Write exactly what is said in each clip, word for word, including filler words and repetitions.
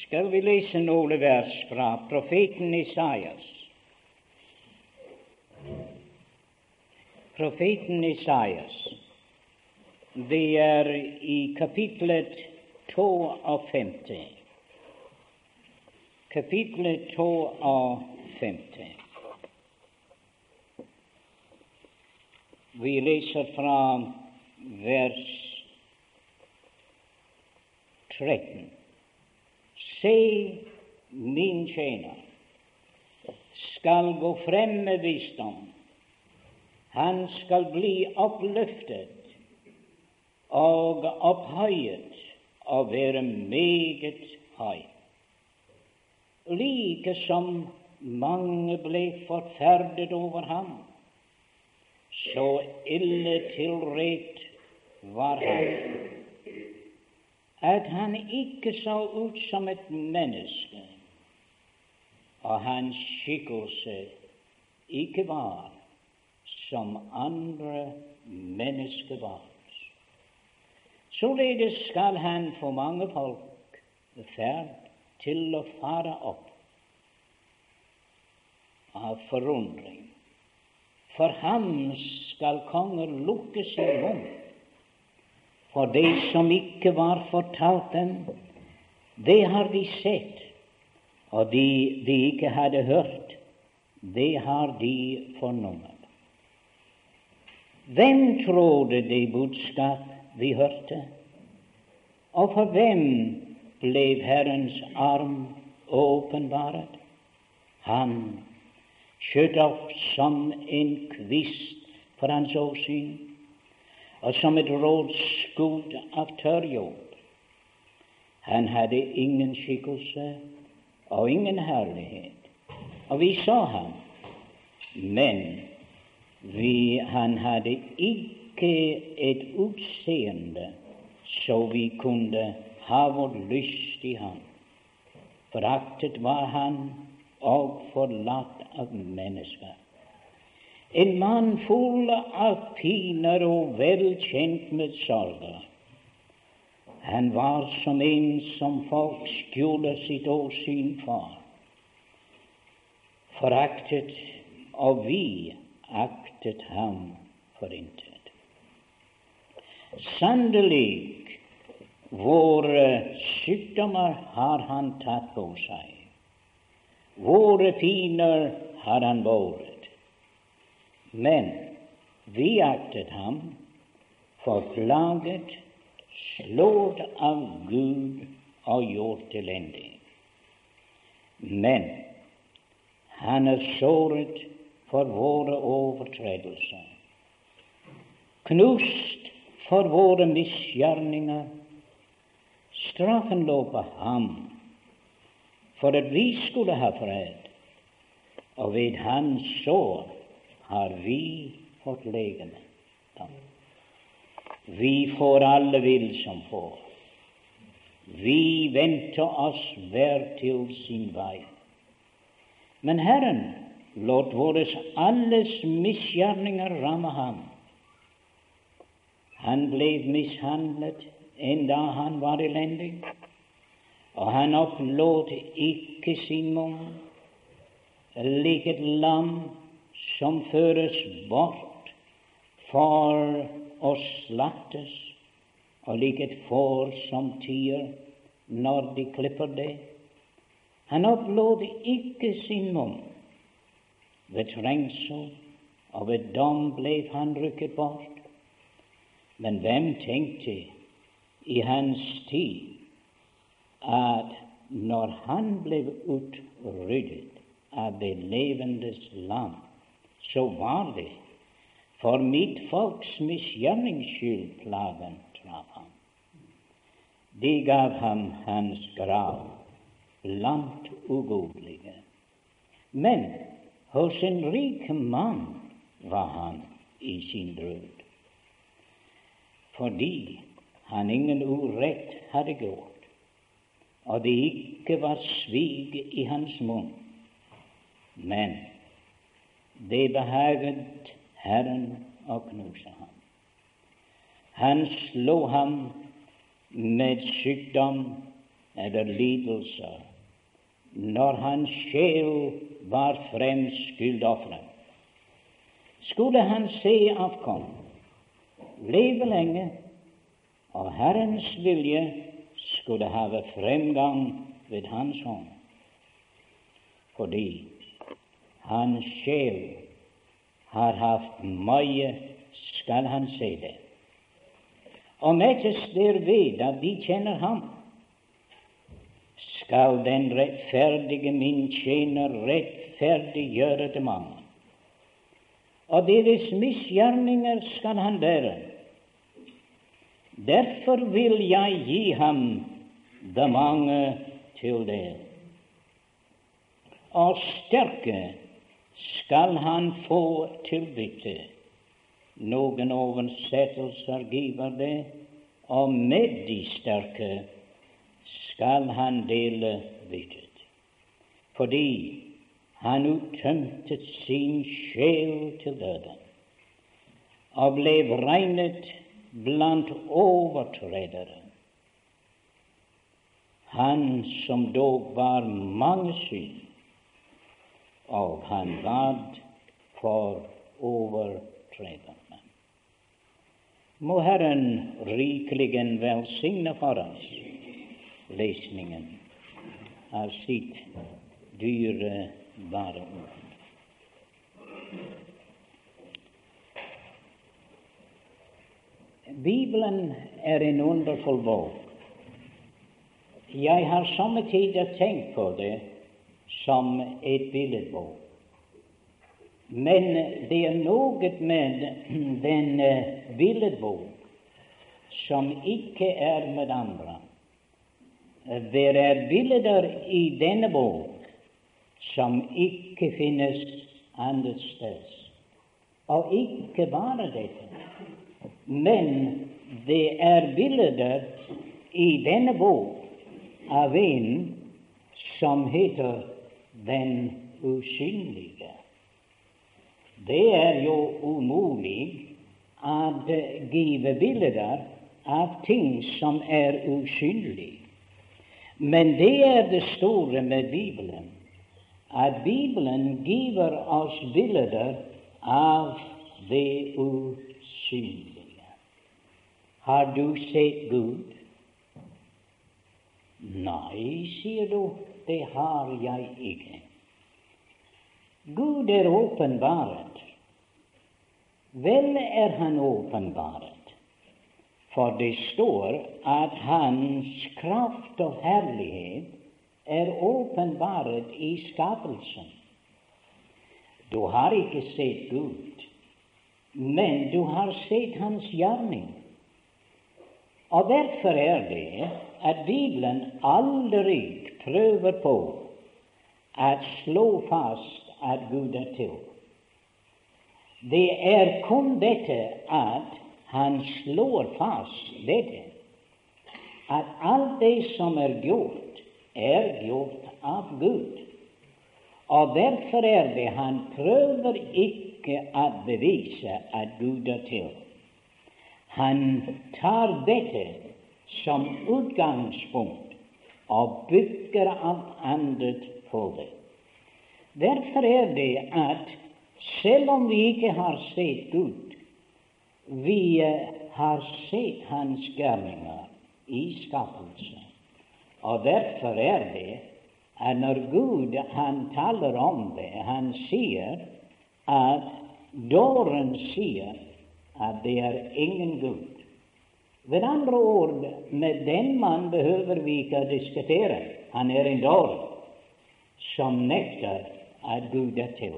skal vi lese noen vers fra profeten Isaias. Profeten Isaias, det er i kapitlet femtito. Kapitlet femtito. Vi leser fra vers tretten. Se, min tjener skal gå frem med visdom. Han skal bli oppløftet og opphøyet og være meget høy. Like som mange ble forferdet over ham, så ille tilrett var han, at han ikke så ut som et menneske, og hans skikkelse ikke var som andre mennesker var. Således skal han få mange folk ferd til å fare opp av forundring. For ham skal konger lukke sin munn. For det som ikke var fortalt dem, det har de sett, og de de ikke hadde hørt, det har de fornommet. Hvem trodde det budskap vi hørte? Og for hvem ble Herrens arm åpenbaret? Han skjøt opp som en kvist for hans åsyn, og som et rådskudd av tørr jord. Han hadde ingen skikkelse og ingen herlighet, og vi så ham, men vi, han hadde ikke et utseende så vi kunne ha vår lyst i ham. Foraktet var han og forlatt av mennesker. En mann full av piner og velkjent med sorger. Han var som en som folk skjuler sitt åsyn for. Foraktet, og vi aktet ham for intet. Sannelig, våre sykdommer har han tatt på seg. Våre piner har han båret. Men vi aktet ham for plaget, slått av Gud og gjort elendig. Men han er såret for våre overtredelser, knust for våre misgjerninger. Straffen lå på ham, for at vi skulle ha fred, og ved hans sår har vi fått legeme. Vi får alle vill som får. Vi venter oss hver til sin vei. Men Herren låt våres alles misgjerninger ramme ham. Han ble mishandlet enda han var elendig, og han opplot ikke sin munn, lik et lam som føres bort for å slaktes, og lik et får som tier når de klipper det. Han opplot ikke sin munn. Ved trengsel og ved dom ble han rykket bort. Men hvem tenkte i hans tid at når han ble utryddet av det levendes land, så var det for mitt folks misgjernings skyld plagen traff ham. De gav ham hans grav blant ugudelige. Men hos en rik mann var han i sin brud, fordi han ingen urett hadde gjort, og det ikke var svig i hans munn. Men det behaget Herren å knuse ham. Han slo ham med sykdom eller lidelser, når hans sjel var frem skyldofferet. Skulle han se avkom, leve lenge, og Herrens vilje skulle have fremgang ved hans hånd, fordi hans sjel har haft mye, skal han se det. Og mettes derved at de kjenner ham, skal den rettferdige min tjener rettferdiggjøre dem mange, og deres misgjerninger skal han bære. Derfor vil jeg gi ham de mange til det. Og sterke skal han få til bytte. Noen oversettelser giver det, og med de sterke skal han dele byttet, fordi han uttømte sin sjel til døden, og ble regnet blant overtredere. Han som dog var mange synd, og han bad for overtrederne. Må Herren rikeligen velsigne for oss lesningen av sitt dyrebare ord. Bibelen er en underfull bok. Jeg har somme tider tenkt på det som et billedbok. Men det er noe med den billedbok som ikke er med andre. Det er bilder i denne bok som ikke finnes andre sted. Og ikke bare dette, men det er bilder i denne bok av en som heter den usynlige. Det er jo umulig å give bilder av ting som er usynlige. Men det er det store med Bibelen, at Bibelen giver oss bilder av det usynlige. Har du sett Gud? Nei, sier du, det har jeg ikke. Gud er åpenbaret. Vel er han åpenbaret, for det står at hans kraft og herlighet er åpenbaret i skapelsen. Du har ikke sett Gud, men du har sett hans gjerning. Og derfor er det at Bibelen aldri prøver på å slå fast at Gud er til. Det er kun dette at han slår fast dette, at alt det som er gjort, er gjort av Gud. Og derfor er det han prøver ikke å bevise at Gud er til. Han tar dette som utgangspunkt og bygger alt annet på det. Derfor er det at selv om vi ikke har sett Gud, vi har sett hans gjerninger i skapelsen. Og derfor er det at når Gud han taler om det, han sier at dåren sier at det er ingen Gud. Ved andre ord, med den mann behøver vi ikke å diskutere. Han er en dåre som nekter at Gud er til.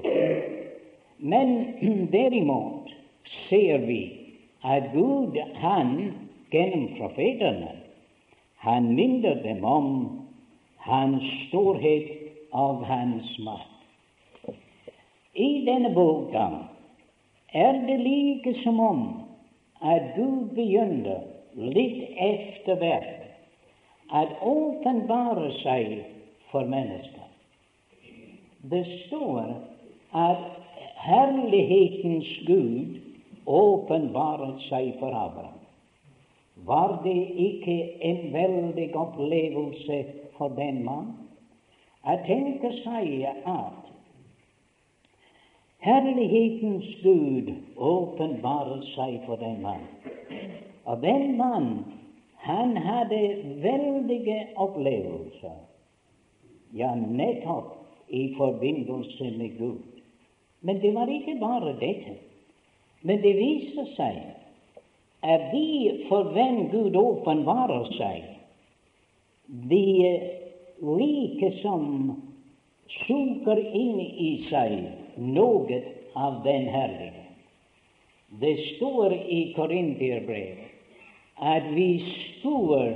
Men derimot ser vi at Gud, han gjennom profetene, han minner dem om hans storhet og hans makt. I denne boka er det like som om at Gud begynner litt etter hvert at åpenbare seg for mennesker. Det står at herlighetens Gud åpenbaret seg for Abraham. Var det ikke en veldig opplevelse for den mann? Jeg tenker seg at herlighetens Gud åpenbarer seg for den mann. Og den mann, han hadde veldige opplevelser, ja, nettopp i forbindelse med Gud. Men det var ikke bare dette. Men det viser seg at de for hvem Gud åpenbarer seg, de like som suger inn i seg noe av den herlige. Det står i Korinterbrevet at vi skuer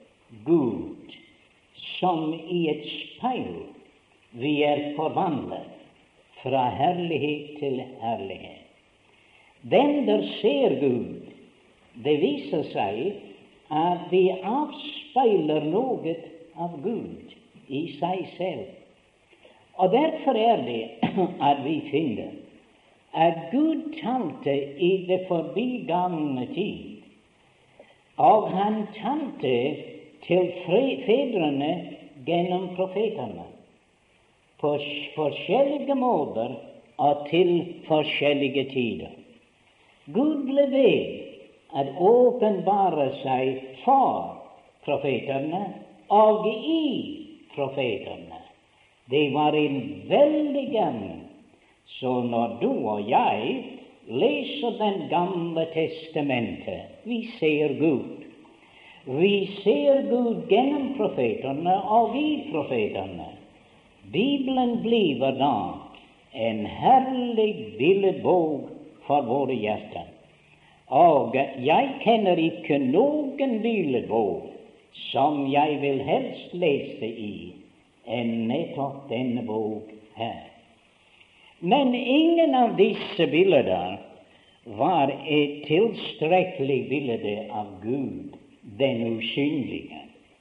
Gud som i et speil. Vi er forvandlet fra herlighet til herlighet. Den der ser Gud, det viser seg at de avspeiler noe av Gud i seg selv. Og derfor er det at vi finner at Gud talte i det forbigangne tid, og han talte til fedrene gjennom profetene på forskjellige måter og til forskjellige tider. Gud ble ved at åpenbare seg for profetene og i profetene. Det var en veldig gjerning. Så når du og jeg leser Den gamle testamentet, vi ser Gud. Vi ser Gud gjennom profetene og i profetene. Bibelen blir da en herlig billedbok for våre hjerter. Og jeg kjenner ikke noen billedbok som jeg vil helst lese i enn nettopp denne bok her. Men ingen av disse bilder var et tilstrekkelig bilde av Gud, den usynlige.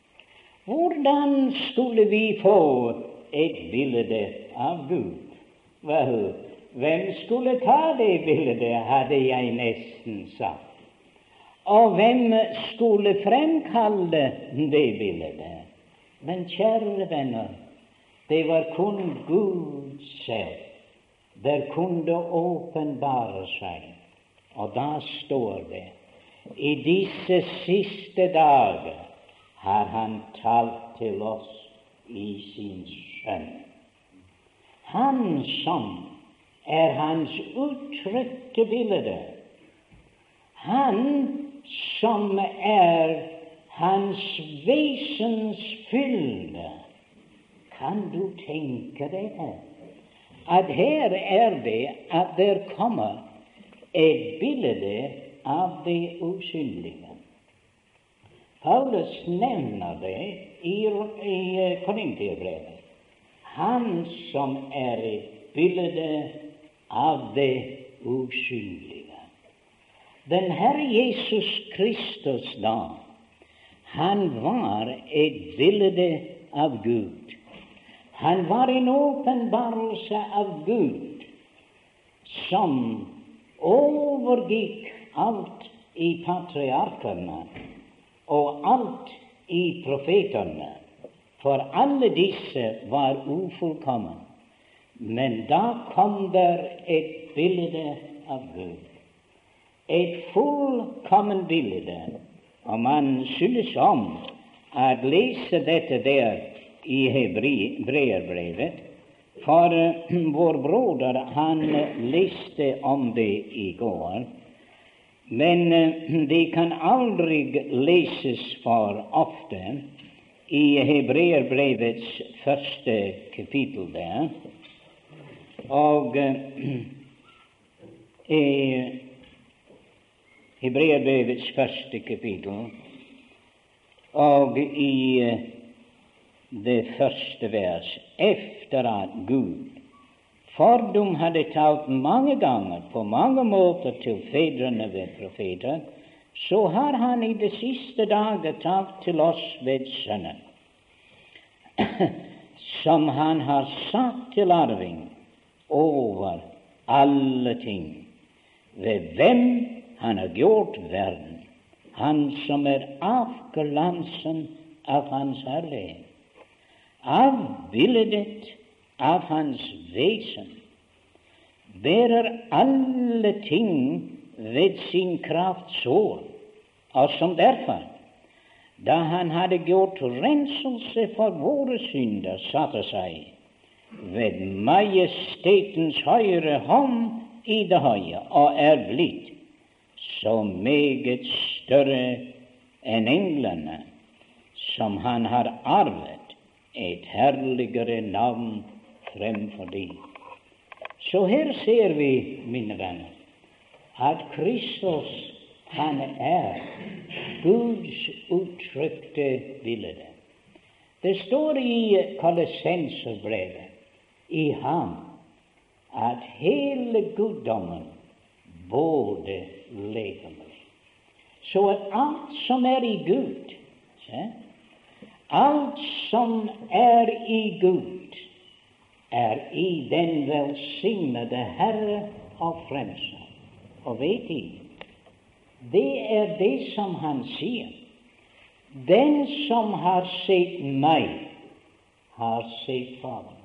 Hvordan skulle vi få et bilde av Gud? Vel, hvem skulle ta det bildet, hadde jeg nesten sagt. Og hvem skulle fremkalle det bildet? Men kjære venner, det var kun Gud selv. Der kunne åpenbare seg. Og da står det, i disse siste dager har han talt til oss i sin Sønn. Han som er hans uttrykte bilde, han som er hans vesens fylde. Kan du tenke deg at her er det at der kommer et bilde av det usynlige? Paulus nevner det i, i Korinterbrevet. Han som er et bilde av det usynlige. Den Herre Jesus Kristus da, han var et bilde av Gud. Han var en åpenbarelse av Gud som overgikk alt i patriarkene og alt i profetene, for alle disse var ufullkomne. Men da kom der et bilde av Gud, et fullkommen bilde, og man synes om å lese dette der i Hebreerbrevet, for uh, vår broder han leste om det i går, men uh, det kan aldri leses for ofte i Hebreerbrevets første kapittel der. Og uh, i Hebreerbrevets første kapittel og i uh, det første vers, efter at Gud fordom hadde talt mange ganger på mange måter til fedrene ved profeter, så har han i de siste dager talt til oss ved Sønnen, som han har satt til arving over alle ting, ved hvem han har gjort verden. han som er avglansen av hans herlighet, avbildet av hans vesen, bærer alle ting ved sin krafts ord, og som derfor, da han hadde gjort renselse for våre synder, satte seg ved majestetens høyre hånd i det høye, og er blitt så meget større enn englene, som han har arvet et herligere navn fremfor dem. Så her ser vi, mine venner, at Kristus, han er Guds uttrykte bilde. Det står i Kolossenserbrevet, i ham, at hele guddommen både legemlig. Så at alt som er i Gud, se, alt som er i Gud, er i den velsignede Herre og Frelser. Og vet I, det er det som han sier. Den som har sett meg, har sett Faderen.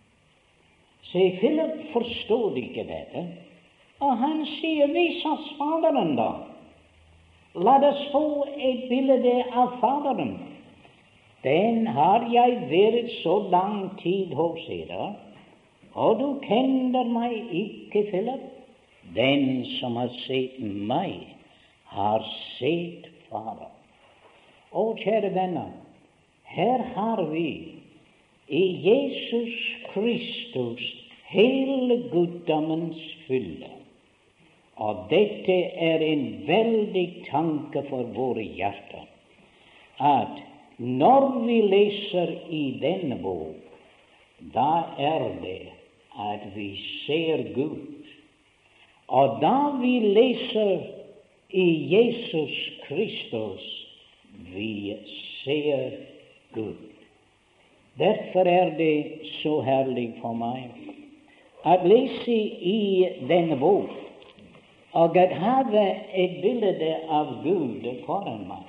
Se, Philip forstod ikke dette, og han sier, vis oss Faderen da. La oss få et bilde av Faderen. Den har jeg vært så lang tid hos dere, og du kjenner meg ikke, Philip. Den som har sett meg, har sett Faderen. Å, kjære venner, her har vi i Jesus Kristus hele guddommens fylde. Og dette er en veldig tanke for våre hjerter, at når vi leser i denne bok, da er det at vi ser Gud. Og da vi leser i Jesus Kristus, vi ser Gud. Derfor er det så herlig for meg at lese i denne bok, og at have et bilde av Gud foran meg.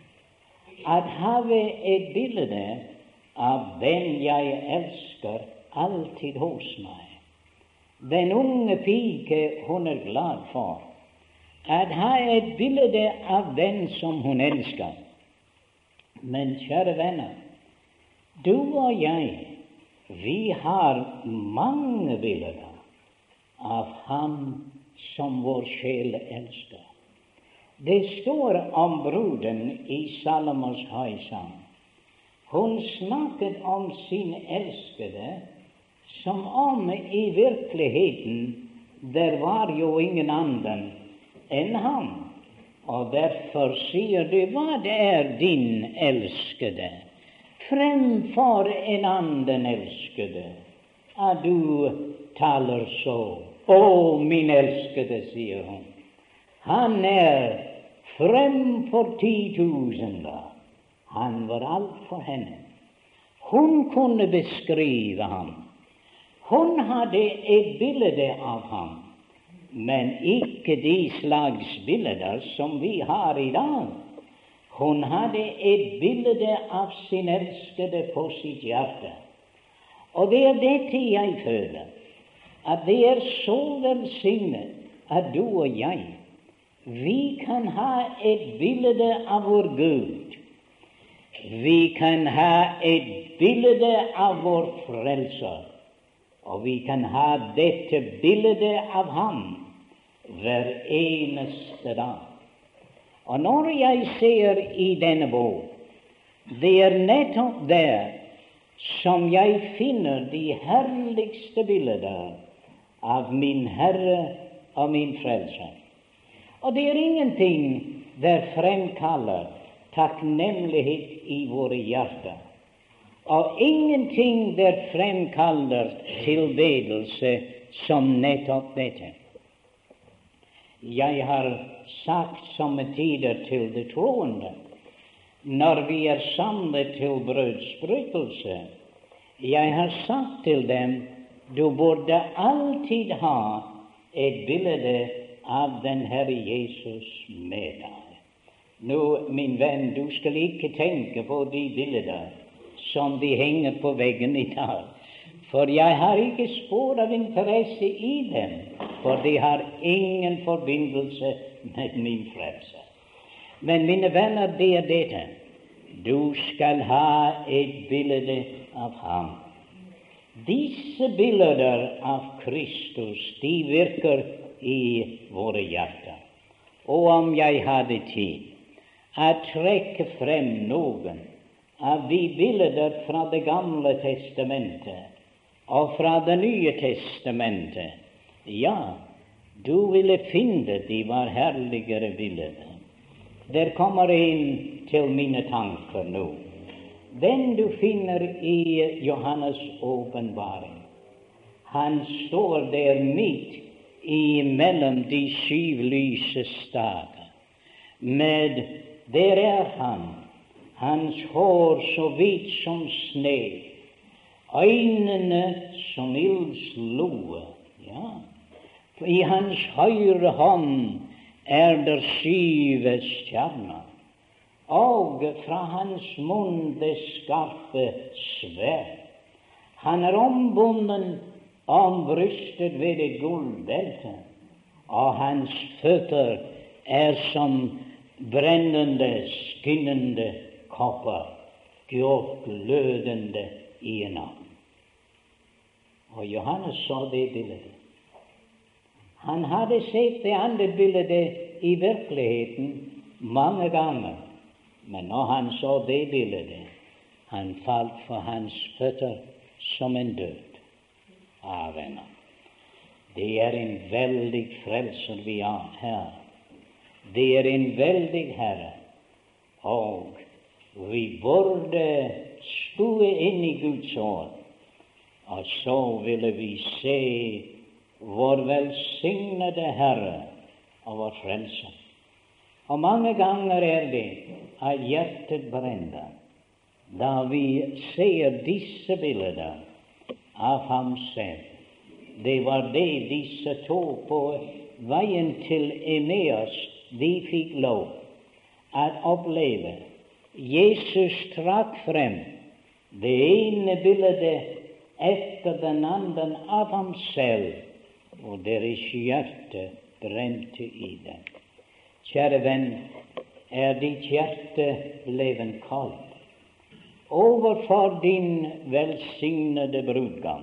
At have et bilde av den jeg elsker alltid hos meg. Den unge pike hun er glad for. At ha et bilde av den som hun elsker. Men kjære venner, du og jeg, vi har mange bilder av ham som vår sjel elsker. Det står om bruden i Salomos høysang. Hun snakket om sin elskede som om i virkeligheten der var jo ingen annen enn ham. Og derfor sier du, hva det er din elskede, fremfor en annen elskede, at du taler så. Å, min elskede, sier hun, han er fremfor titusener. Han var alt for henne. Hun kunne beskrive ham. Hun hadde et bilde av ham, men ikke de slags bilder som vi har i dag. Hun hadde et bilde av sin elskede på sitt hjerte. Og det er dette jeg føler, at det er så velsignet at du og jeg, vi kan ha et bilde av vår Gud. Vi kan ha et bilde av vår Frelser. Og vi kan ha dette bilde av ham hver eneste dag. Og når jeg ser i denne bok, det er nettopp der som jeg finner de herligste bilder av min Herre og min Frelser. Og det er ingenting der fremkaller takknemlighet i våre hjerter. Og ingenting der fremkaller tilbedelse som nettopp dette. Jeg har sagt somme tider til de troende, når vi er samlet til brødsbrytelse, jeg har sagt til dem, du burde alltid ha et bilde av den Herre Jesus med deg. Nå, min venn, du skal ikke tenke på de bilder som de henger på veggen i dag, for jeg har ikke spor av interesse i dem, for de har ingen forbindelse med min frelse. Men mine venner, det er dette: du skal ha et bilde av ham. Disse bilder av Kristus, de virker i våre hjerter. Og om jeg hadde tid å trekke frem noen av de bilder fra Det gamle testamentet og fra Det nye testamentet, ja, du ville finne de var herligere bilder. Der kommer en til mine tanker nå, den du finner i Johannes' åpenbaring. Han står der midt imellom de syv lyse staker. Med der er han, hans hår så hvitt som sne, øynene som ildsloe, ja. I hans høyre hånd er der syv stjerner, og fra hans munn det skarpe sverd. Han er ombunden om brystet ved et gullbelte, og hans føtter er som brennende, skinnende kopper, gjort glødende i en ovn. Og Johannes så det bildet. Han hadde sett det andre bildet i virkeligheten mange ganger, men når han så det bildet, han falt for hans føtter som en død. Ja, venner, det er en veldig frelser vi har her. Det er en veldig Herre, og vi burde skue inn i Guds ord, og så ville vi se vår velsignede Herre og vår frelser. Og mange ganger er det at hjertet brenner da vi ser disse bilder av ham selv. Det var det disse to på veien til Emmaus de fikk lov å oppleve. Jesus trakk frem det ene bildet etter den andre av ham selv, og deres hjerte brente i dem. Kjære venn, er ditt hjerte blevet kaldt overfor din velsignede brudgom?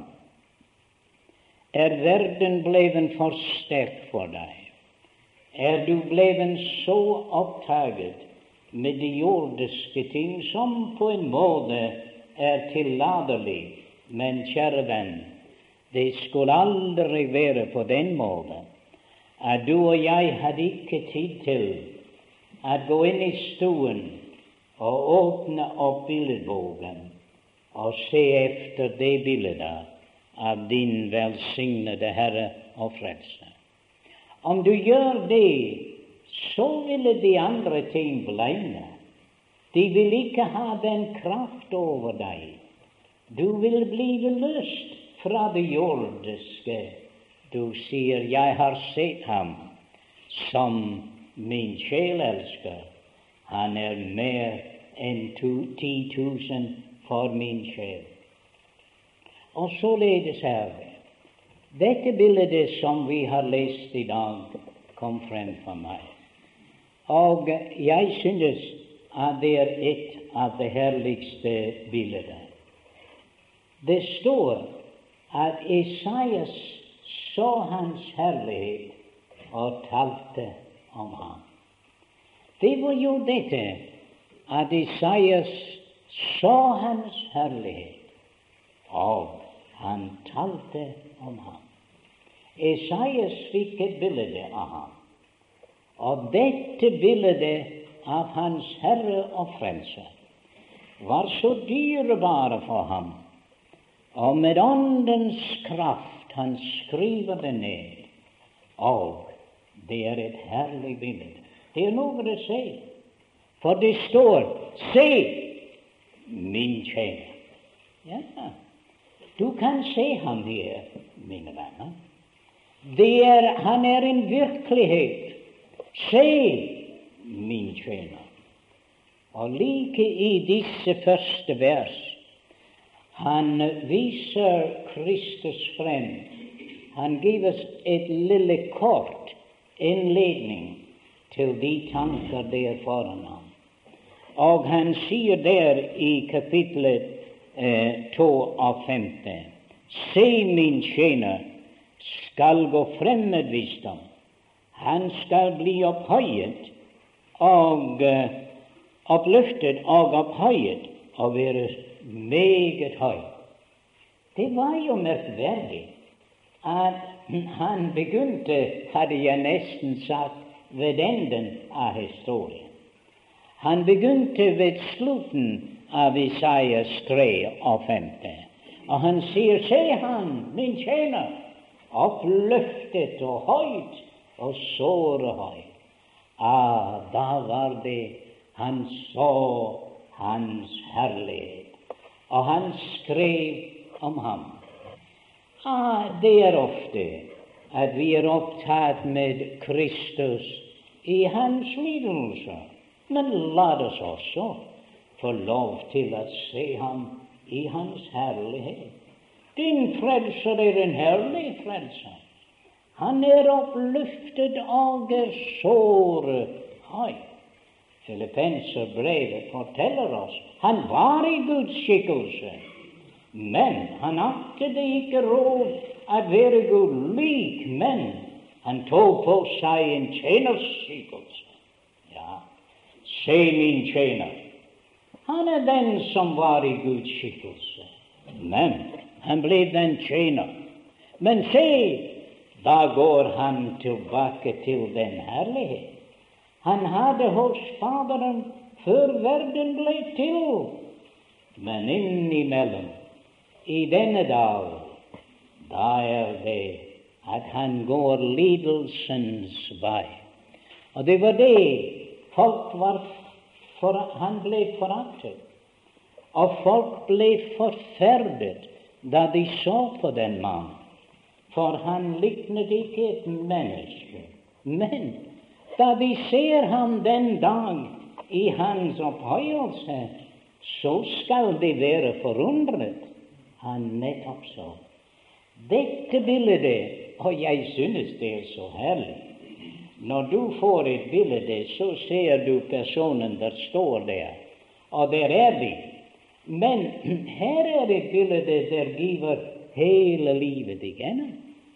Er verden blevet for sterk for deg? Er du blevet så opptaget med de jordiske ting som på en måte er tillatelig? Men kjære venn, det skulle aldri være på den måten at du og jeg hadde ikke tid til å gå inn i stuen og åpne opp billedboken og se efter det bildet av din velsignede Herre og Frelser. Om du gjør det, så ville de andre ting blinde. De vil ikke ha den kraft over deg. Du vil bli løst fra det jordiske. Du sier, jeg har sett ham som min sjel elsker. Han er mer enn ti tusen for min sjel. Og således er det. Dette bildet som vi har lest i dag, kom frem for meg. Og jeg synes at det er et av de herligste bilder. Det står at Esaias så hans herlighet og talte om ham. Det var jo dette at Esaias så hans herlighet, og han talte om ham. Esaias fikk et bilde av ham, og dette bildet av hans Herre og Frelser var så dyrebare for ham, og med åndens kraft han skriver det ned, og det er et herlig bilde. Det er noe å se, for det står, se min tjener. Ja, du kan se ham her, mine venner. Det er, han er en virkelighet. Se min tjener. Og like i disse første vers han viser Kristus frem. Han giver oss et lille kort innledning til de tanker der foran ham. Og han sier der i kapitlet eh, to og femte: Se, min tjener skal gå frem med visdom. Han skal bli opphøyet og uh, oppløftet og opphøyet og være meget høy. Det var jo merkverdig at han begynte, hadde jeg nesten sagt, ved enden av historien. Han begynte ved slutten av Isaias tre og femte. Og han sier, se han, min tjener, oppløftet og høyt og såre høyt. Ah, da var det han så hans herlighet, og han skrev om ham. Ah, det er ofte at vi er opptatt med Kristus i hans lidelse, men la oss også få lov til å se ham i hans herlighet. Din frelser er en herlig frelser. Han er oppløftet og er såre høy. Filippenserbrevet forteller oss han var i Guds skikkelse, men han aktet ikke råd å være Gud lik, men han tok på seg en tjeners skikkelse. Ja, se min tjener. Han er den som var i Guds skikkelse, men han ble den tjener. Men se, da går han tilbake til den herlighet han hadde hos Faderen før verden ble til. Men innimellom, i denne dag, da er det at han går lidelsens vei. Og det var det folk var for, han ble foraktet. Og folk ble forferdet da de så på den mann. For han liknet ikke et menneske. Men da de ser ham den dag i hans opphøyelse, så skal de være forundret. Han nettopp så. Dette bildet, og jeg synes det er så herlig. Når du får et bilde, så ser du personen der står der, og der er de. Men her er et bilde der giver hele livet igjennom.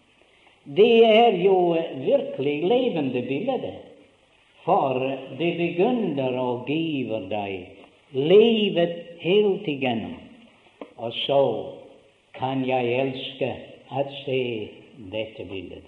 Det er jo virkelig levende bilde, for det begynner å give deg livet helt igjennom. Og så kan jeg elske å se dette bildet.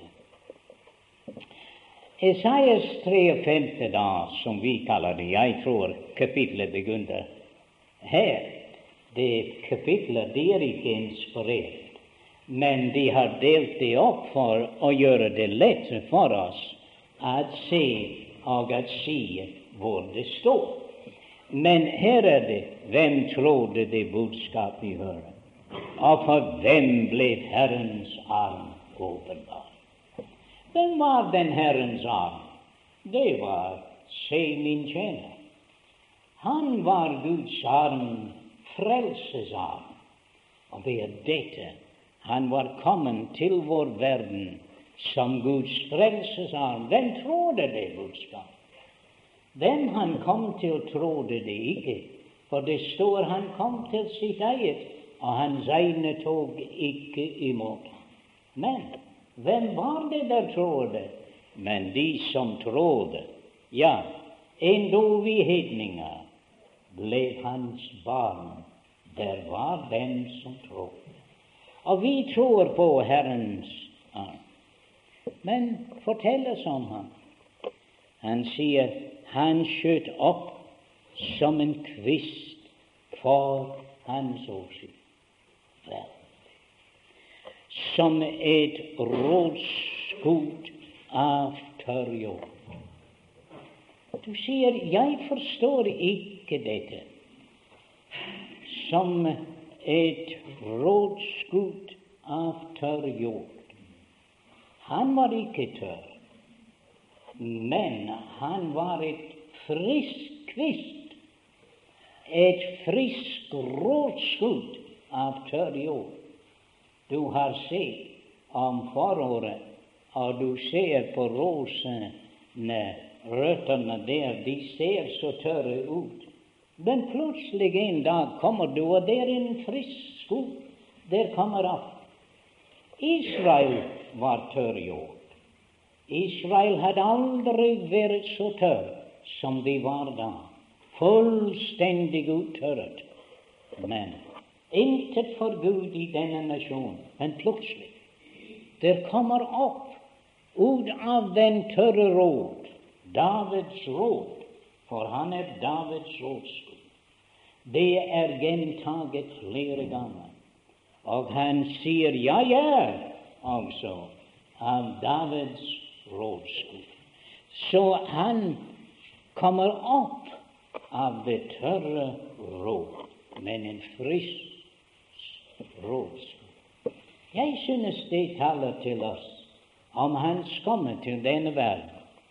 Isaias femtitre da, som vi kaller det, jeg tror kapitlet begynner her. Det kapitlet, de er ikke inspirert, men de har delt det opp for å gjøre det lett for oss å se og å si hvor det står. Men her er det, hvem trodde det budskap vi hører? Og for hvem ble Herrens arm åpenbar? Hvem var den Herrens arm? Det var, se min tjener. Han var Guds arm, frelses arm. Og det er dette. Han var kommet til vår verden som Guds frelses arm. Hvem trodde det budskap? Hvem han kom til trodde det ikke. For det står han kom til sitt eget, og hans egne tog ikke imot ham. Men hvem var det der trodde? Men de som trodde, ja, endog vi hedninger, ble hans barn. Der var dem som trodde. Og vi tror på Herrens arm. Men fortell oss om ham. Han sier, han skjøt opp som en kvist for hans åsyn. Vel, som et rådskudd av tørr jord. Du sier, jeg forstår ikke dette. Som et rådskudd av tørr jord. Han var ikke tørr, men han var et frisk kvist et friskt rotskudd av tørr jord. Du har sett om foråret, og du ser på rosene, røttene der, de ser så tørre ut. Men plutselig en dag kommer du, og det er en frisk skog. Der kommer opp. Israel var tørr jord. Israel hadde aldri vært så tørr som de var da. Fullstendig uttørret. Men intet for Gud i denne nasjon. Men plutselig, der kommer opp ut av den tørre rot, Davids rot, for han er Davids rotskudd. Det er gjentaget flere ganger. Og han sier, ja, ja, altså, av Davids rotskudd. Så han kommer opp av det tørre rot, men en frisk rotskudd. Jeg synes det taler til oss om hans komme til denne verden.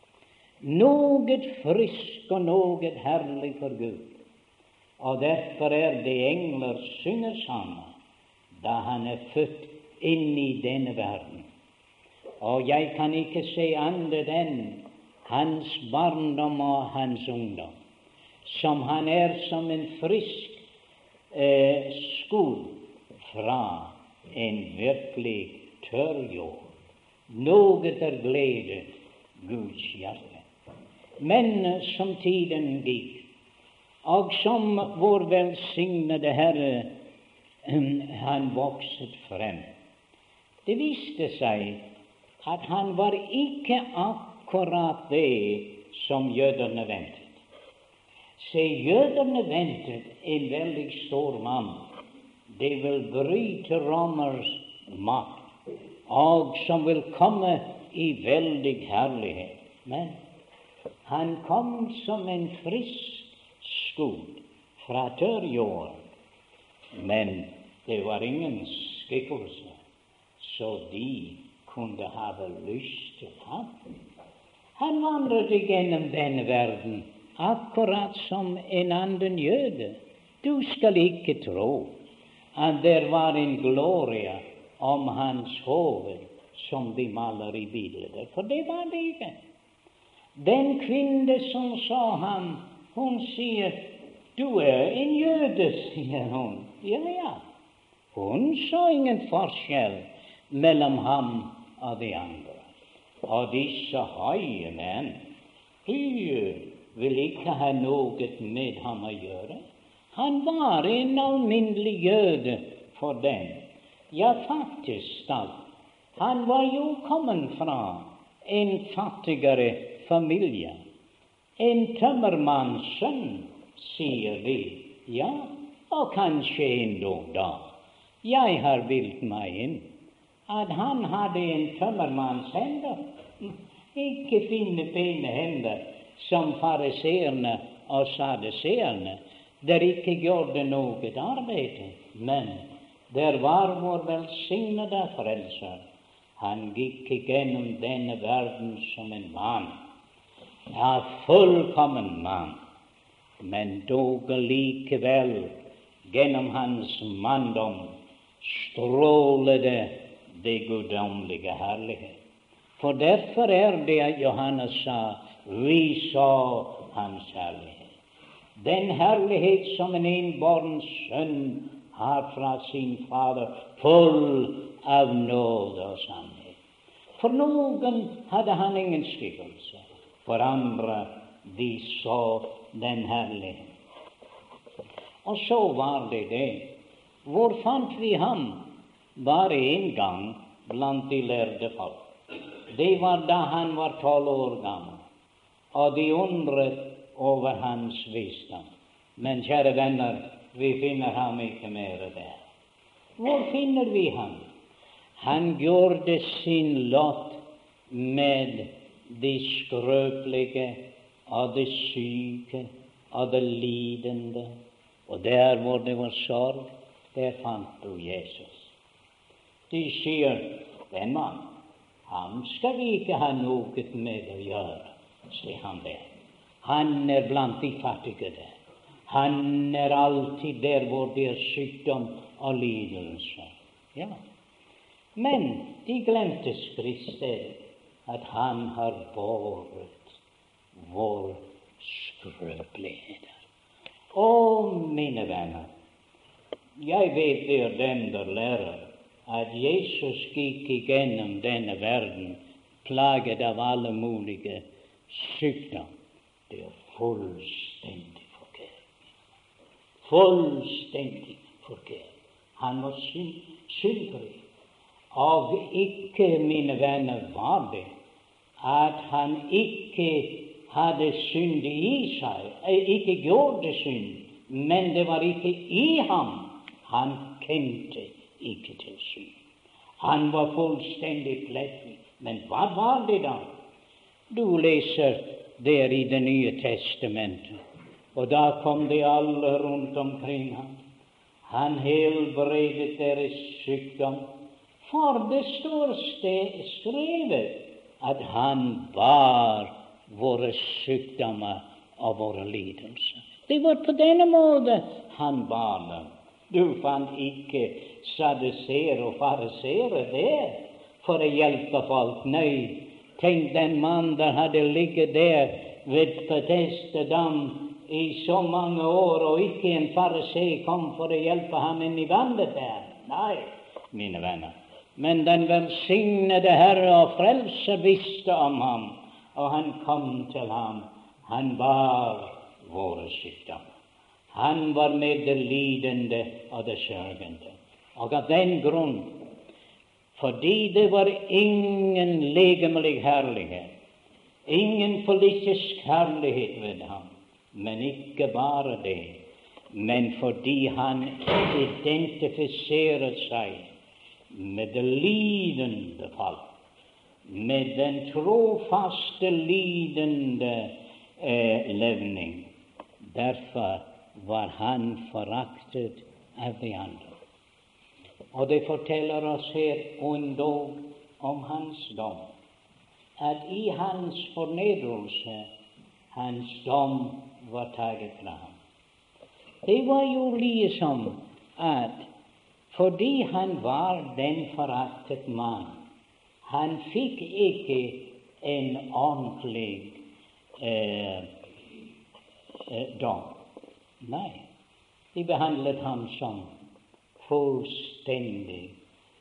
Noe frisk og noe herlig for Gud. Og derfor er det engler synger sammen da han er født inn i denne verden. Og jeg kan ikke se annet enn hans barndom og hans ungdom, som han er som en frisk eh, skudd fra en virkelig tørr jord. Noe der glede Guds hjerte. Men som tiden gikk, og som vår velsignede Herre, han vokset frem, det viste seg at han var ikke akkurat det som jødene ventet. Se, jødene ventet en veldig stor mann. Det vil bryte Romers makt, og som vil komme i veldig herlighet. Men han kom som en frisk skudd fra tørr jord, men det var ingen skikkelse, så de kunne ha lyst til ham. Han vandret gjennom denne verden, akkurat som en annen jøde. Du skal ikke tro at det var en glorie om hans hoved som de maler i bilder, for det var det ikke. Den kvinne som sa ham, hun sier, du er en jøde, sier hun. Ja, ja. Hun så ingen forskjell mellom ham og de andre. Og disse høye menn, de vil ikke ha noe med ham å gjøre. Han var en alminnelig jøde for dem. Ja, faktisk da. Han var jo kommet fra en fattigere familie. En tømmermannssønn, sier de. Ja, og kanskje endog da. Jeg har bildt meg inn at han hadde en tømmermanns hender. Ikke finne pene hender som fariseerne og saduseerne, der ikke gjorde noe arbeid. Men der var vår velsignede frelser. Han gikk gjennom denne verden som en mann. Ja, fullkommen mann. Men dog likevel gjennom hans manndom strålede det guddommelige herlighet. For derfor er det at Johannes sa, vi så hans herlighet. Den herlighet som en enbåren sønn har fra sin fader, full av nåde og sannhet. For noen hadde han ingen skikkelse, for andre de så den herlighet. Og så var det det. Hvor fant vi ham? Bare en gang blant de lærde folk. Det var da han var tolv år gammel, og de undret over hans visdom. Men kjære venner, vi finner ham ikke mer der. Hvor finner vi ham? Han gjorde sin lott med de skrøpelige og de syke og de lidende. Og der hvor det var sorg, der fant du Jesus. De sier, den mann, han skal vi ikke ha noe med å gjøre, sier han der. Han er blant de fattige der. Han er alltid der hvor det er sykdom og lidelse. Ja. Men de glemte skrittet at han har båret vår skrøpelighet. Å, mine venner, jeg vet det er dem der lærer at Jesus gikk igjennom denne verden plaget av alle mulige sykdom. Det er fullstendig forkert. Fullstendig forkert. Han var syndfri. Og ikke, mine venner, var det at han ikke hadde synd i seg, ikke gjorde synd, men det var ikke i ham. Han kjente ikke til synd. Han var fullstendig plettfri. Men hva var det da? Du leser der i Det nye testamentet, og da kom de alle rundt omkring ham. Han helbredet deres sykdom, for det står skrevet at han bar våre sykdommer og våre lidelser. Det var på denne måten han bar dem. Du fant ikke sadduseere og fariseere der for å hjelpe folk. Nei, tenk den mann der hadde ligget der ved Bethesda dam i så mange år, og ikke en farisee kom for å hjelpe ham inn i vannet der. Nei, mine venner. Men den velsignede Herre og Frelser visste om ham, og han kom til ham. Han bar våre sykdommer. Han var med det lidende og det sørgende. Og av den grunn, fordi det var ingen legemlig herlighet, ingen politisk herlighet ved ham, men ikke bare det, men fordi han identifiserer seg med det lidende folk, med den trofaste lidende eh, levning. Derfor var han foraktet av de andre. Og det forteller oss her endog om hans dom, at i hans fornedrelse hans dom var taget fra ham. Det var jo liksom at fordi han var den foraktet mann, han fikk ikke en ordentlig eh, eh, dom. Nei, de behandlet ham som fullstendig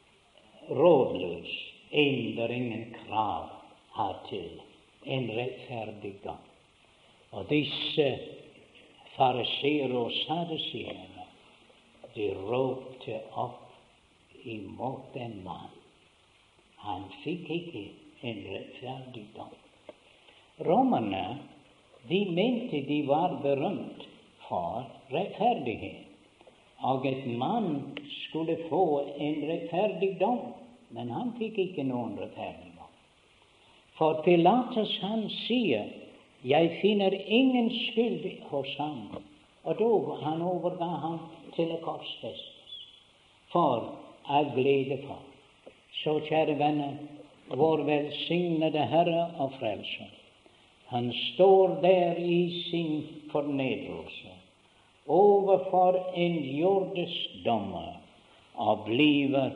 rådløs, en der ingen krav har til en rettferdig dom. Og disse fariseere og sadduseere, de ropte opp imot den mann. Han fikk ikke en rettferdig dom. Romerne, de mente de var berømt for rettferdighet, og et mann skulle få en rettferdig dom, men han fikk ikke noen rettferdig dom. For Pilatus, han sier, jeg finner ingen skyld hos ham, og da han overga ham til å korsfestes, for av glede for. Så, kjære venner, vår velsignede Herre og Frelser, han står der i sin fornedrelse overfor en jordisk dommer og bliver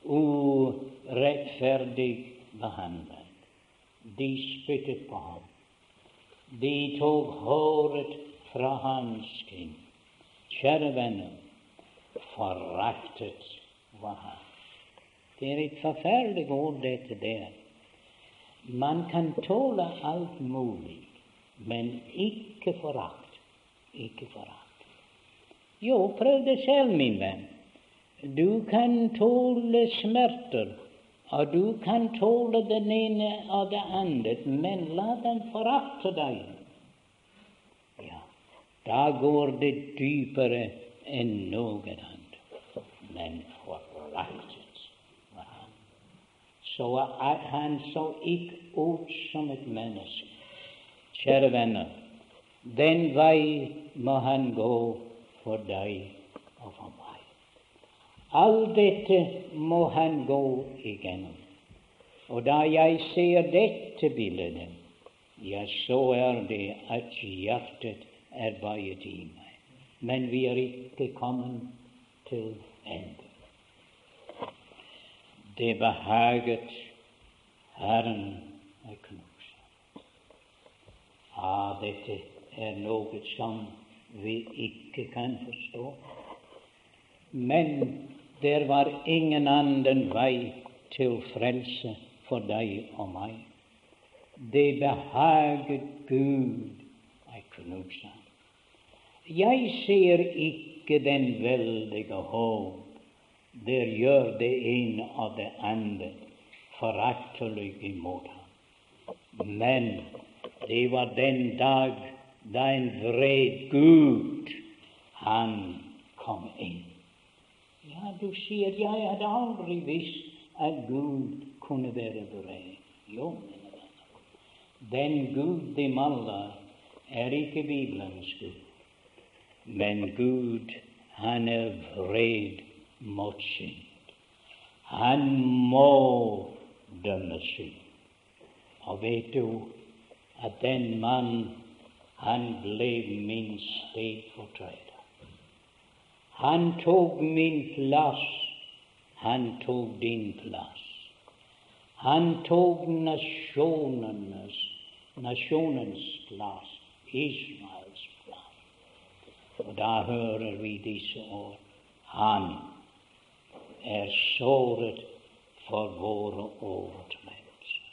urettferdig behandlet. De spyttet på ham. De tok håret fra hans kinn. Kjære venner, foraktet var han. Det er et forferdelig ord dette der. Man kan tåle alt mulig, men ikke forakt. Ikke forakt. Jo, prøv det selv, min venn. Du kan tåle smerter, og du kan tåle det ene og det andre, men la den forakte deg. Ja, da går det dypere enn noe annet. Men foraktet var han. Så at han så ikke ut som et menneske. Kjære venner, den vei må han gå for deg og for meg. Alt dette må han gå igjennom. Og da jeg ser dette bildet, ja, så er det at hjertet er bøyet i meg. men vi er ikke kommet til ende. Det behaget Herren å knuse. Ah, dette er noe som vi ikke kan forstå. Men det var ingen annen vei til frelse for deg og meg. Det behaget Gud å knuse. Jeg ser ikke den veldige håp. Der gjør det ene og det andre foraktelig imot ham. Men det var den dag da en vred Gud, han kom inn. Ja, du sier, jeg hadde aldri visst at Gud kunne være vred. Jo, mine venner. Den Gud de maler er ikke Bibelens Gud. Men Gud, han er vred mot synd. Han må dømme synd. Og vet du at den mann, han ble min stedfortreder. Han tok min plass. Han tok din plass. Han tok nasjonenes, nasjonens plass, Israels plass. Og da hører vi disse ord. Han er såret for våre overtredelser,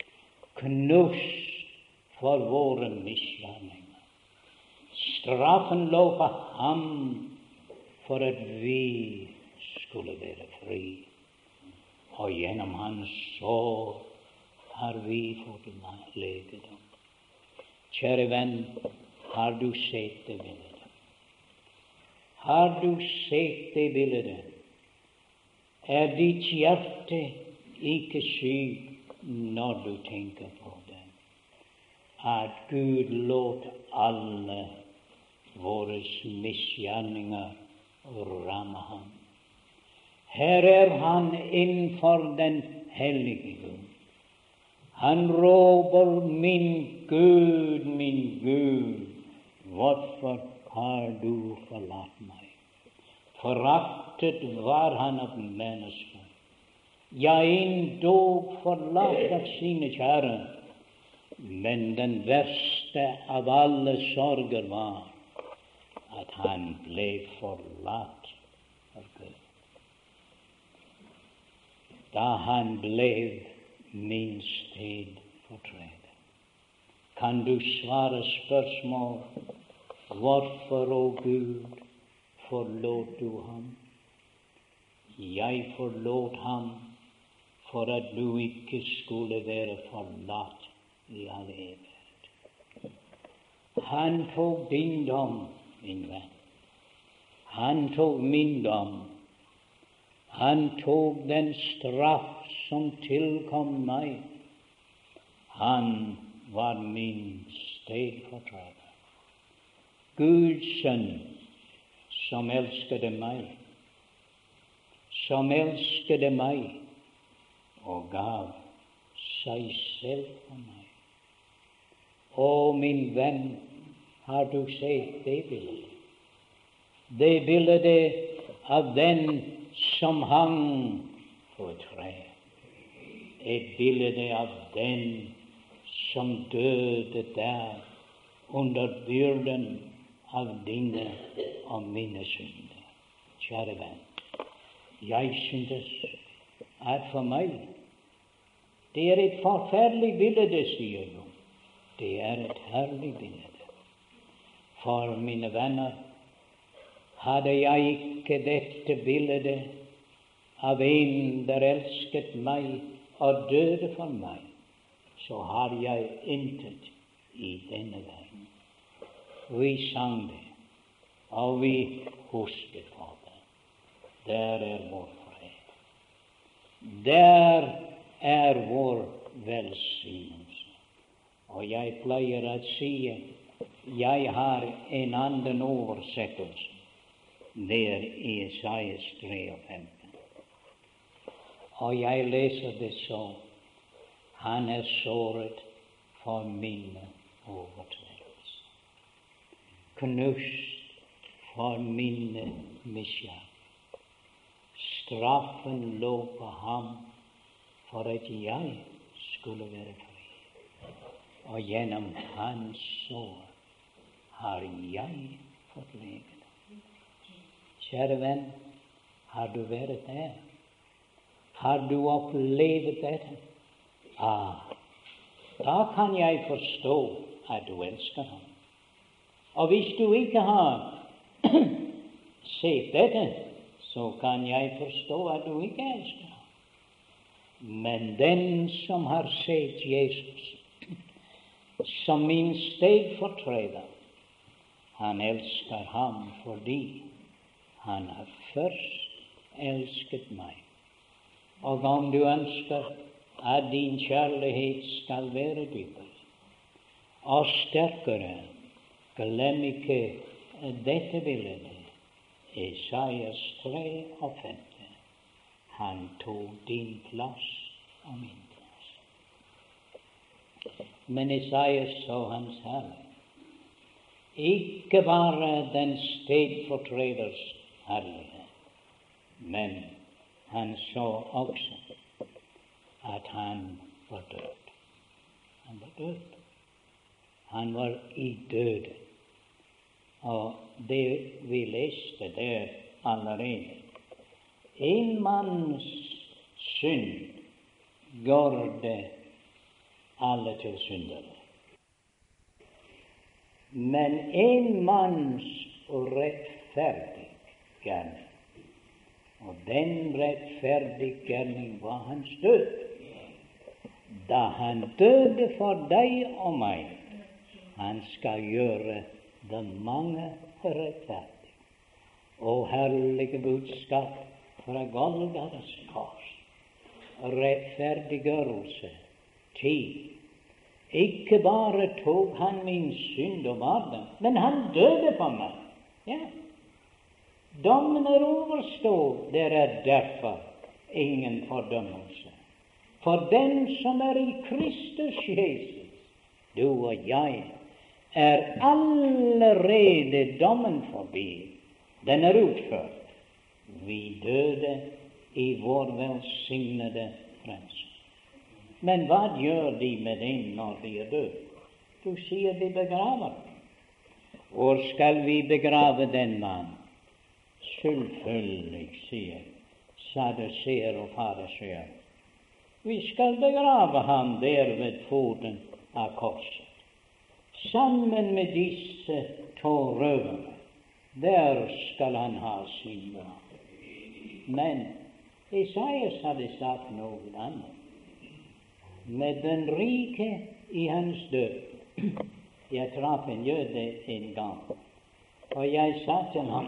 knust for våre misgjerninger. Straffen lå på ham for at vi skulle være fri. Og gjennom hans sår har vi fått legedom. Kjære venn, har du sett det bildet? Har du sett det bildet? Er ditt hjerte ikke syk når du tenker på det? At Gud lot alle våre misgjerninger ramme ham. Her er han innenfor den hellige Gud. Han råper, min Gud, min Gud, hvorfor har du forlatt meg? Foraktet var han av mennesker. Ja, endog forlatt av sine kjære. Men den verste av alle sorger var at han ble forlatt av Gud. Da han ble min stedfortreder. Kan du svare spørsmål? Hvorfor, å Gud, forlot du ham? Jeg forlot ham for at du ikke skulle være forlatt i all evighet. Han tok din dom, min venn. Han tok min dom. Han tok den straff som tilkom meg. Han var min stedfortreder. Guds sønn, som elskede meg, som elskede meg og gav seg selv for meg. Å, min venn, har du sett det bildet? Det bildet av den som hang på et tre. Et bilde av den som døde der under byrden av dine og mine synder. Kjære venn, jeg synes at for meg det er et forferdelig bilde, sier du. Det er et herlig bilde. For mine venner, hadde jeg ikke dette bilde av en der elsket meg og døde for meg, så har jeg intet i denne verden. Vi sang det, og vi husket på det. Der er vår fred. Der er vår velsignelse. Og jeg pleier å si, jeg har en annen oversettelse. Det er Isaias tre og femten. Og jeg leser det så. Han er såret for mine overtredelser, knust for mine misgjerninger. Straffen lå på ham for at jeg skulle være fri, og gjennom hans sår har jeg fått lege. Kjære venn, har du vært der? Har du opplevd dette? Ah, da kan jeg forstå at du elsker ham. Og hvis du ikke har sett dette, så kan jeg forstå at du ikke elsker ham. Men den som har sett Jesus som min stedfortreder, han elsker ham fordi han har først elsket meg. Og om du ønsker at din kjærlighet skal være dypere og sterkere, glem ikke dette bildet. Esaias tre og femte. Han tok din plass og min plass. Men Esaias så hans Herre, ikke bare den stedfortreders herlighet, men han så også at han var død. Han var død. Han var i døden. Og det vi leste der allerede. En manns synd gjør det alle til syndere. Men en manns rettferdiggjerning, og den rettferdiggjerning var hans død. Da han døde for deg og meg, han skal gjøre de mange rettferdig. Og herlige budskap fra Golgatas kors. Rettferdiggjørelse. Tid. Ikke bare tok han min synd og bar den, men han døde for meg. Ja. Dommen er overstått. Det er derfor ingen fordømmelse. For den som er i Kristus Jesus, du og jeg, er allerede dommen forbi. Den er utført. Vi døde i vår velsignede frelse. Men hva gjør de med den når de er døde? Du sier de begraver. Hvor skal vi begrave den mann? Selvfølgelig, sier saduseer og fariseer. Vi skal begrave ham der ved foten av korset. Sammen med disse to røvere, der skal han ha sin grav. Men Esaias hadde sagt noe annet. Med den rike i hans død. Jeg traff en jøde en gang, og jeg sa til ham,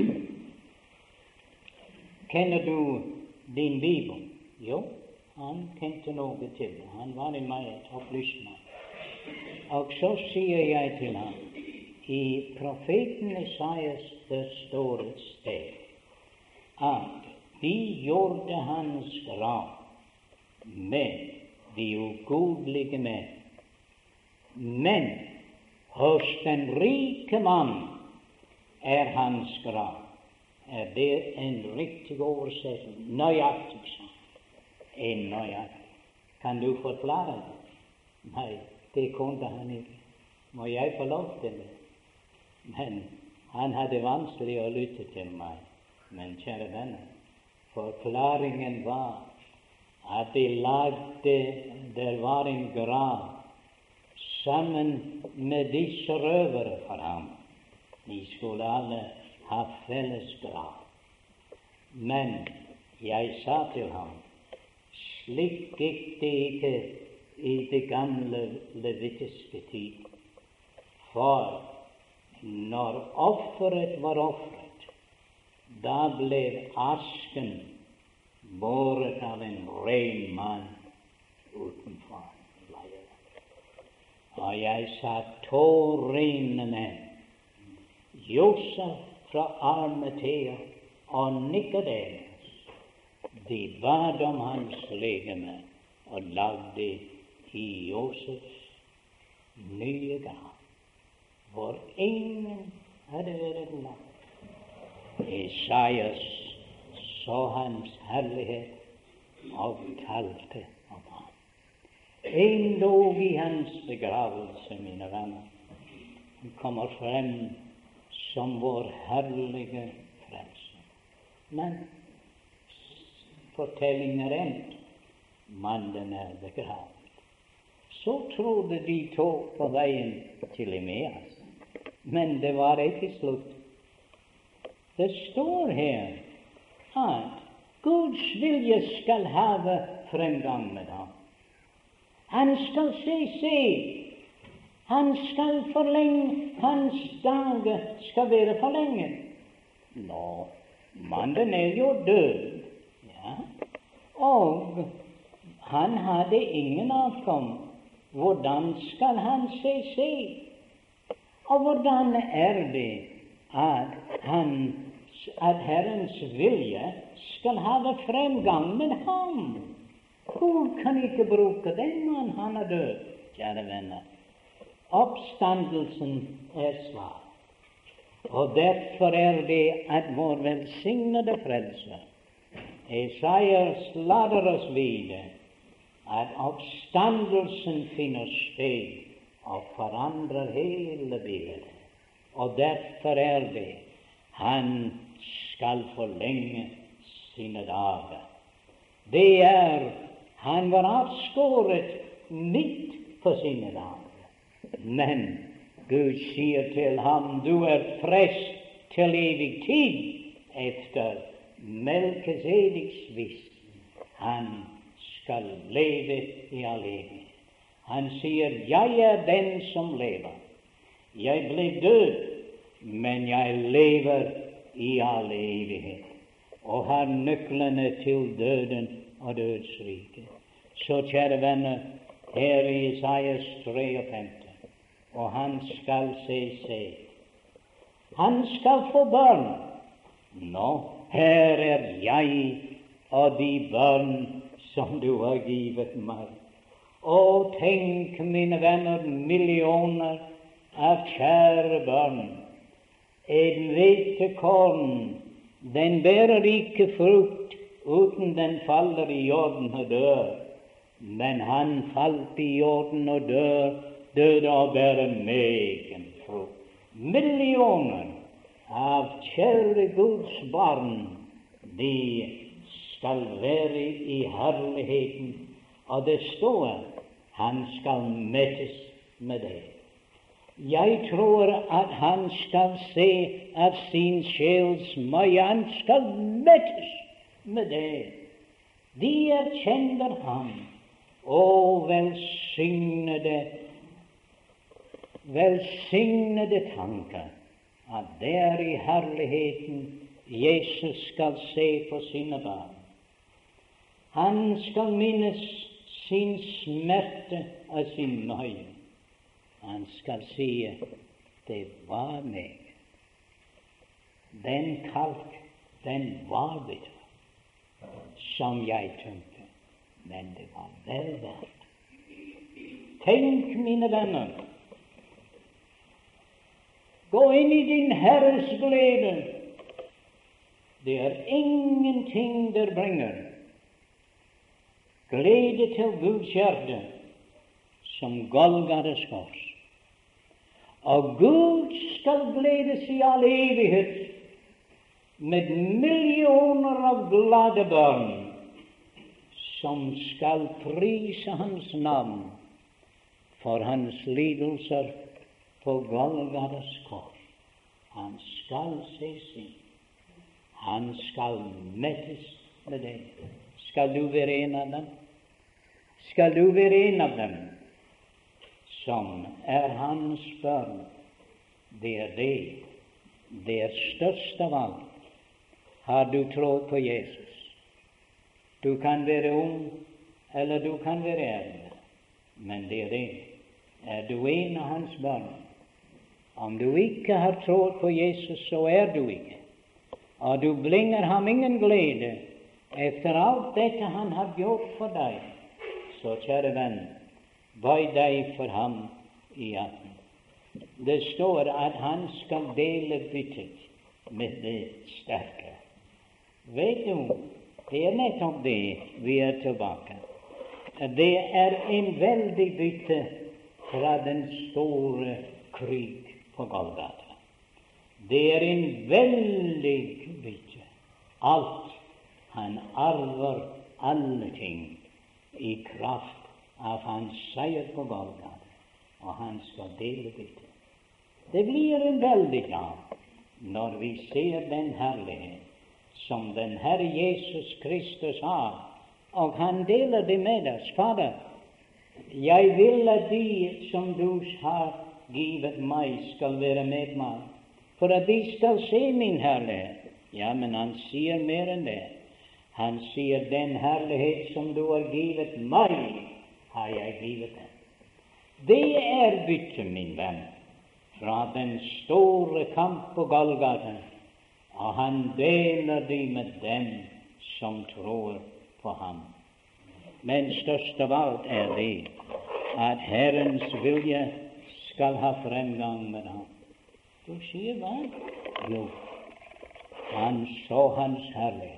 kjenner du din Bibel? Jo, han kjente noe til det. Han var i meg et opplyst mann. Og så sier jeg til ham, i profeten Esaias det står et sted at de gjorde hans grav med de ugudelige menn. Men hos den rike mann er hans grav. Er det en riktig oversetting? Nøyaktig sånn. En nøyaktig. Kan du forklare det? Nei, det kunne han ikke. Må jeg få lov til det? Men han hadde vanskelig å lytte til meg. Men kjære venner, forklaringen var at de lagde, der var en grav sammen med disse røvere for ham. De skulle alle ha felles grav. Men jeg sa til ham, slik gikk det ikke i det gamle levitiske tid. For når offeret var offret, da ble asken båret av en ren mann utenfor leiren. Og jeg sa to rene menn, Josef fra Arimathea og Nikodemus, de bad om hans legeme og lagde i Josefs nye grav, hvor ingen hadde vært lagt. Esaias så hans herlighet og talte om ham. En dag i hans begravelse, mine venner, han kommer frem som vår herlige frelser. Men fortellingen er endt. Mannen er begravet. Så trodde de to på veien til Emmaus. Men det var ikke slutt. Det står her at Guds vilje skal have fremgang med ham. Han skal se seg. Han skal forlenge, hans dager skal være forlenget. Nå, mannen er jo død. Ja. Og han hadde ingen avkom. Hvordan skal han se seg? Og hvordan er det at, han, at Herrens vilje skal ha fremgang med ham? Gud kan ikke bruke den mann, han er død, kjære venner. Oppstandelsen er svak. Og derfor er det at vår velsignede frelser Esaias lader oss vite at oppstandelsen finner sted og forandrer hele bildet. Og derfor er det han skal forlenge sine dager. Det er han var avskåret midt på sine dager. Men Gud sier til ham, du er prest til evig tid efter Melkisedeks vis. Han skal leve i all evighet. Han sier, jeg er den som lever. Jeg ble død, men jeg lever i all evighet, og har nøklene til døden og dødsriket. Så, kjære venner, her i Isaias femtitre, og han skal se seg. Han skal få barn. Nå, her er jeg og de barn som du har givet meg. Og tenk, mine venner, millioner av kjære barn. En hvetekorn, den bærer ikke frukt uten den faller i jorden og dør. Men han falt i jorden og dør, døde og bærer megen frukt. Millioner av kjære Guds barn, de skal være i herligheten, og det står han skal mettes med det. Jeg tror at han skal se av sin sjels møye, han skal mettes med det. De erkjenner ham. Å, velsignede, velsignede tanker, at der i herligheten Jesus skal se på sine barn. Han skal minnes sin smerte og sin nøye. Han skal si, det var meg. Den kalk, den var bitter, som jeg tenkte. Men det var vel verdt. Tenk, mine venner, gå inn i din Herres glede. Det er ingenting der bringer glede til Guds hjerte som Golgates kors. Og Gud skal gledes i all evighet med millioner av glade barn som skal prise hans navn for hans lidelser på Golgates kors. Han skal se sin. Han skal mettes med det. Skal du være en av dem? Skal du være en av dem som er hans barn? Det er det. Det er størst av alt. Har du tråd på Jesus? Du kan være ung, eller du kan være eldre, men det er det. Er du en av hans barn? Om du ikke har tråd på Jesus, så er du ikke. Og du bringer ham ingen glede efter alt dette han har gjort for deg. Så, kjære venn, bøy deg for ham i atten. Det står at han skal dele byttet med det sterke. Vet du, det er nettopp det vi er tilbake. Det er en veldig bytte fra den store krig på Golgata. Det er en veldig bytte. Alt. Han arver alle ting i kraft av hans seier på Golgata, og han skal dele bytte. Det blir en veldig dag når vi ser den herlighet som den Herre Jesus Kristus har, og han deler det med oss. Fader, jeg vil at de som du har givet meg, skal være med meg, for at de skal se min herlighet. Ja, men han sier mer enn det. Han sier, den herlighet som du har givet meg, har jeg givet dem. Det er bytte, min venn, fra den store kamp på Golgata, og han deler det med dem som tror på ham. Men størst av alt er det at Herrens vilje skal ha fremgang med ham. Du sier hva? Jo, han så hans herlighet.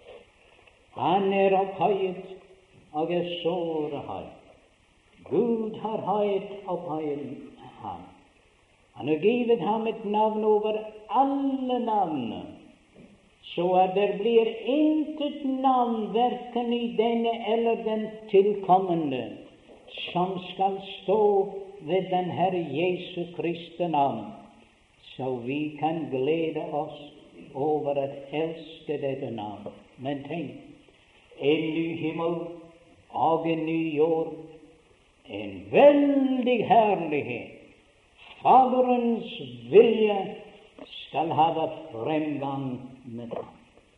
Han er opphøyet og er såre høy. Gud har høyet opphøyet ham. Han har givet ham et navn over alle navnene, så at det blir intet navn, hverken i denne eller den tilkommende, som skal stå ved den Herre Jesu Kristi navn, så vi kan glede oss over at elske dette navn. Men tenk, en ny himmel og en ny jord, en veldig herlighet. Faderens vilje skal ha fremgang med ham.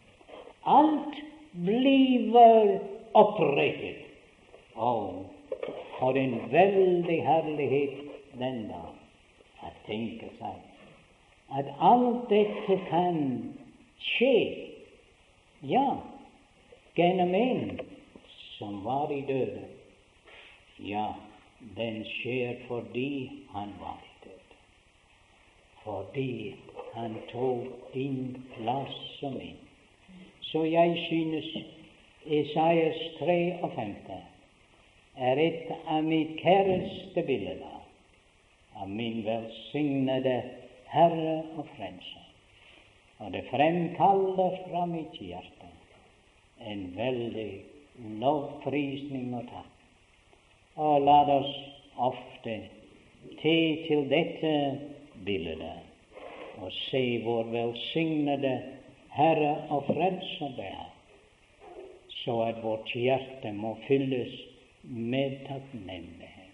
Alt bliver opprettet. Og for en veldig herlighet den dag. At tenke seg at alt dette kan skje, ja, gjennom en som var i døden. Ja, den skjer fordi han var i døden. Fordi han tok din plass som min. Så jeg synes Esaias femtitre er et av mitt kjæreste bilder av min velsignede Herre og Frelser. Og det fremkaller fra mitt hjerte en veldig lovprisning og takk. Og la oss ofte te til dette bildet og se vår velsignede Herre og Frelser der, så at vårt hjerte må fylles med takknemlighet.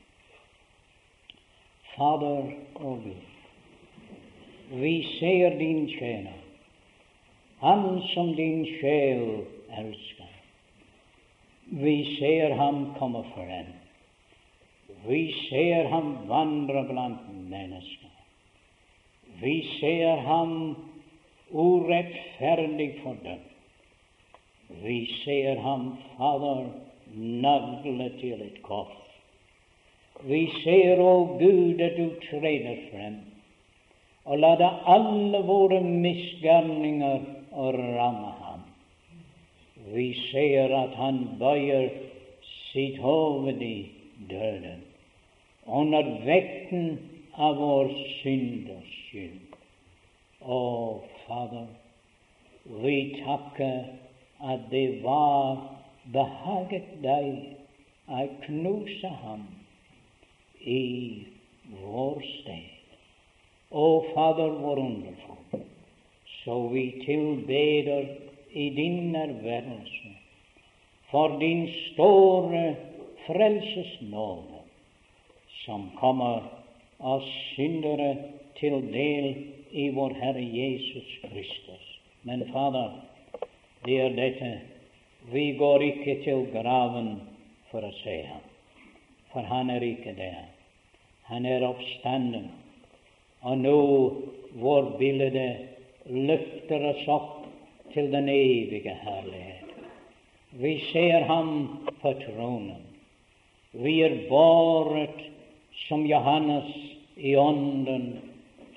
Fader og Gud, vi ser din tjener, han som din sjel elsker. Vi ser ham komme frem. Vi ser ham vandre blant mennesker. Vi ser ham urettferdig fordømt. Vi ser ham, Fader, naglet til et kors. Vi ser, å Gud, at du treder frem, og la da alle våre misgjerninger ramme ham. Vi ser at han bøyer sitt hoved i døden, under vekten av vår synd og skyld. Å, Fader, vi takker at det var behaget deg å knuse ham i vår sted. Å, Fader, vår underfull, så vi tilbeder i din nærværelse for din store frelsesnåde, som kommer oss syndere til del i vår Herre Jesus Kristus. Men Fader, det er dette, vi går ikke til graven for å se ham, for han er ikke der. Han er oppstanden, og nå vår bilde løfter oss opp til den evige herlighet. Vi ser ham på tronen. Vi er båret som Johannes i ånden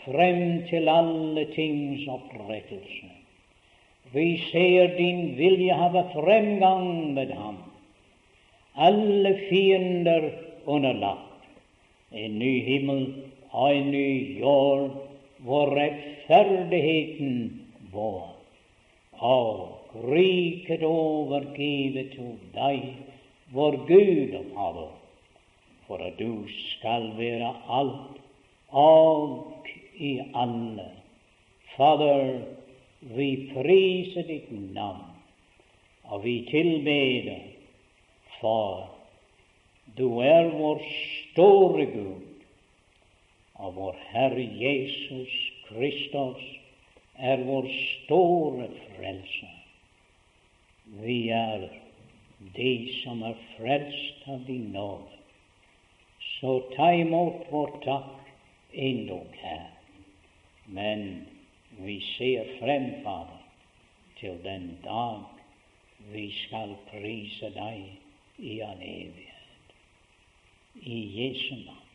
frem til alle tings opprettelse. Vi ser din vilje have fremgang med ham. Alle fiender underlagt. En ny himmel og en ny jord, hvor rettferdigheten vår, og riket overgivet til deg, vår Gud og Fader, for at du skal være alt og i alle. Fader, vi priser ditt navn, og vi tilbeder, for du er vår store Gud, og vår Herre Jesus Kristus er vår store frelser. Vi er de som er frelst av din nåde. Så ta imot vår takk endog her. Men vi ser frem, Fader, til den dag vi skal prise deg i all evighet. I Jesu navn.